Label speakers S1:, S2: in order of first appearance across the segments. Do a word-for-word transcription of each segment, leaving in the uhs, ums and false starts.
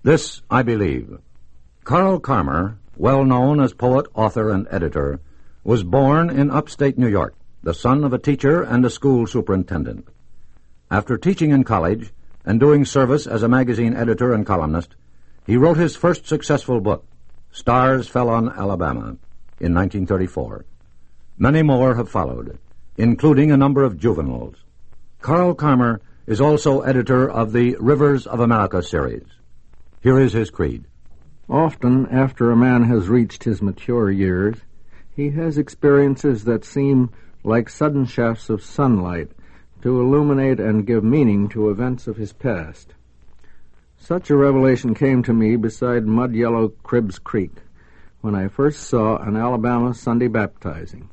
S1: This I believe. Carl Carmer, well known as poet, author, and editor, was born in upstate New York, the son of a teacher and a school superintendent. After teaching in college and doing service as a magazine editor and columnist, he wrote his first successful book, Stars Fell on Alabama, in nineteen thirty-four. Many more have followed, including a number of juveniles. Carl Carmer is also editor of the Rivers of America series. Here is his creed.
S2: Often, after a man has reached his mature years, he has experiences that seem like sudden shafts of sunlight to illuminate and give meaning to events of his past. Such a revelation came to me beside mud-yellow Cribbs Creek when I first saw an Alabama Sunday baptizing.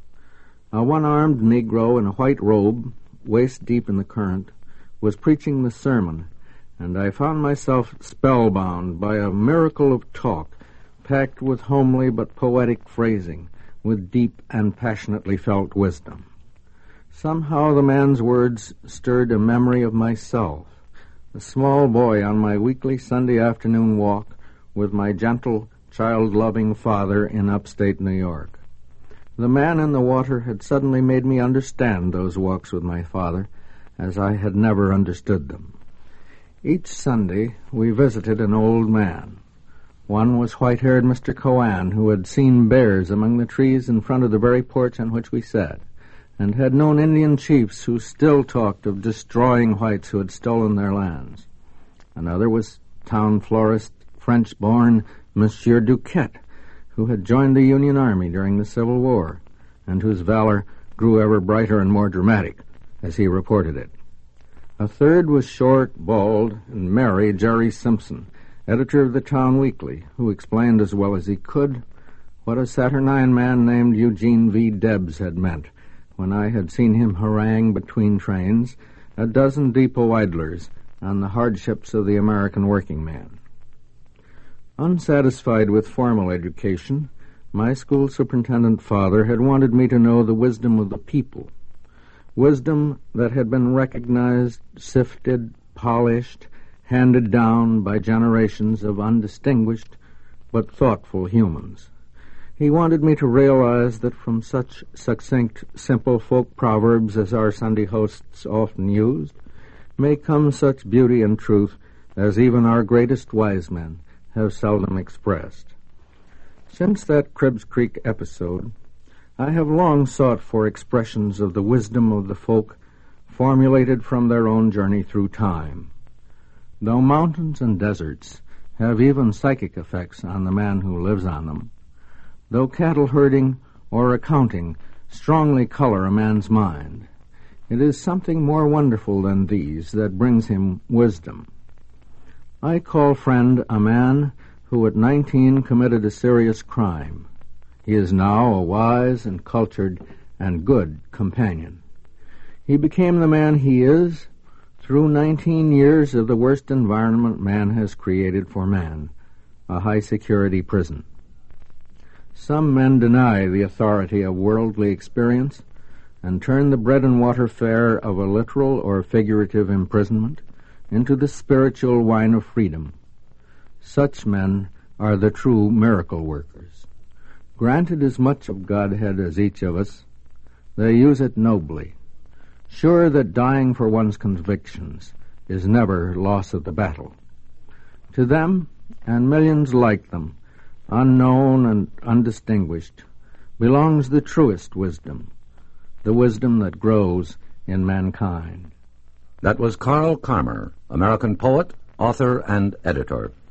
S2: A one-armed Negro in a white robe, waist-deep in the current, was preaching the sermon, and I found myself spellbound by a miracle of talk, packed with homely but poetic phrasing, with deep and passionately felt wisdom. Somehow the man's words stirred a memory of myself, a small boy on my weekly Sunday afternoon walk with my gentle, child-loving father in upstate New York. The man in the water had suddenly made me understand those walks with my father, as I had never understood them. Each Sunday we visited an old man. One was white-haired Mister Coan, who had seen bears among the trees in front of the very porch on which we sat, and had known Indian chiefs who still talked of destroying whites who had stolen their lands. Another was town florist, French-born Monsieur Duquette, who had joined the Union Army during the Civil War, and whose valor grew ever brighter and more dramatic, as he reported it. A third was short, bald, and merry Jerry Simpson, editor of the Town Weekly, who explained as well as he could what a saturnine man named Eugene V. Debs had meant when I had seen him harangue between trains a dozen depot idlers on the hardships of the American working man. Unsatisfied with formal education, my school superintendent father had wanted me to know the wisdom of the people, wisdom that had been recognized, sifted, polished, handed down by generations of undistinguished but thoughtful humans. He wanted me to realize that from such succinct, simple folk proverbs as our Sunday hosts often used may come such beauty and truth as even our greatest wise men have seldom expressed. Since that Cribbs Creek episode, I have long sought for expressions of the wisdom of the folk formulated from their own journey through time. Though mountains and deserts have even psychic effects on the man who lives on them, though cattle herding or accounting strongly color a man's mind, it is something more wonderful than these that brings him wisdom. I call friend a man who at nineteen committed a serious crime. He is now a wise and cultured and good companion. He became the man he is through nineteen years of the worst environment man has created for man, a high-security prison. Some men deny the authority of worldly experience and turn the bread-and-water fare of a literal or figurative imprisonment into the spiritual wine of freedom. Such men are the true miracle workers. Granted as much of Godhead as each of us, they use it nobly, sure that dying for one's convictions is never loss of the battle. To them, and millions like them, unknown and undistinguished, belongs the truest wisdom, the wisdom that grows in mankind.
S1: That was Carl Carmer, American poet, author, and editor.